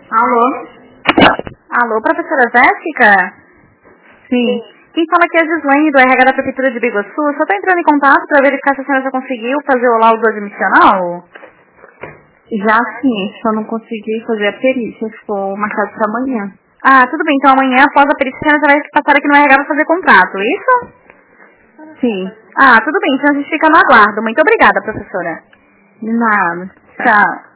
Alô? Alô, professora Jéssica? Sim. Quem fala aqui é a Gislaine, do RH da Prefeitura de Biguaçu. Só tô entrando em contato para verificar se a senhora já conseguiu fazer o laudo admissional. Já sim, só não consegui fazer a perícia, ficou marcado para amanhã. Ah, tudo bem. Então amanhã, após a perícia, a senhora já vai passar aqui no RH para fazer contrato, isso? Sim. Ah, tudo bem. Então a gente fica no aguardo. Muito obrigada, professora. De nada. Tchau.